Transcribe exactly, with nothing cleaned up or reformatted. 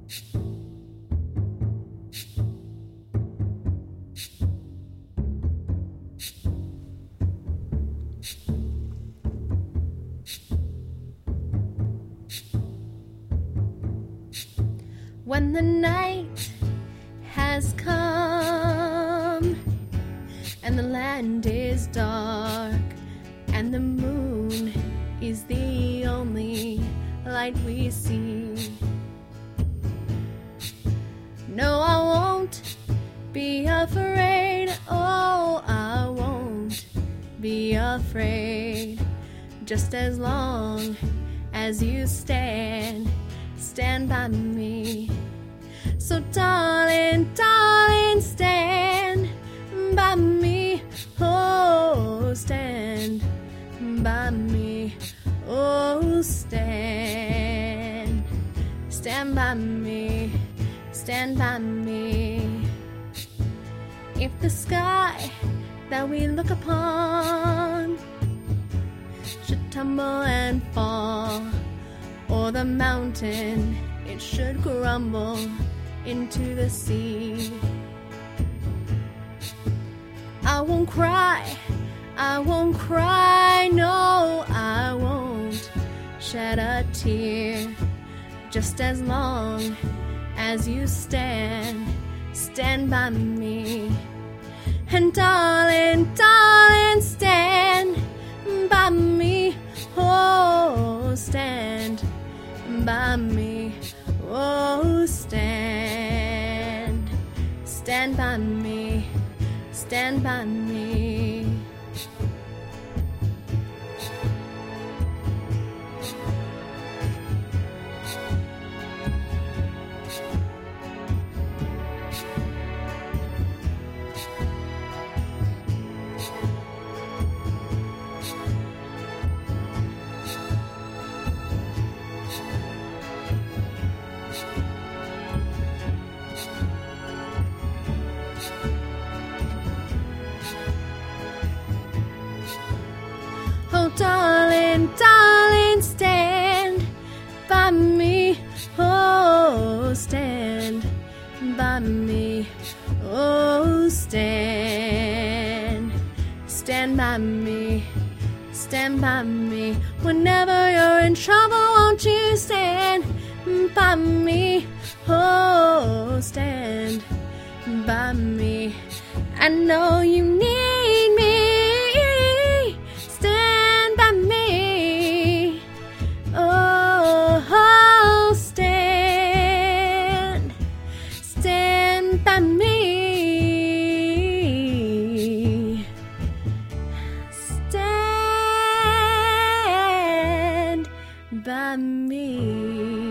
When the night has come and the land is dark and the moon is the only light we see, no, I won't be afraid. Oh, I won't be afraid, just as long as you stand stand by me. So darling, darling, stand by me. Oh, stand by me. Oh, stand. Stand by me. Stand by me. If the sky that we look upon should tumble and fall, or the mountain, it should crumble into the sea, I won't cry, I won't cry, no, I won't shed a tear, just as long as you stand, stand by me. And darling, darling, stand by me. Oh, stand by me. Oh, stand. Stand by me. Stand by me. Oh, darling, darling, stand by me. Oh, stand by me. Oh, stand. Stand by me. Stand by me. Whenever you're in trouble, won't you stand by me? Oh, stand by me. I know you need me. Stand by me. Oh, stand. Stand by me. Stand by me.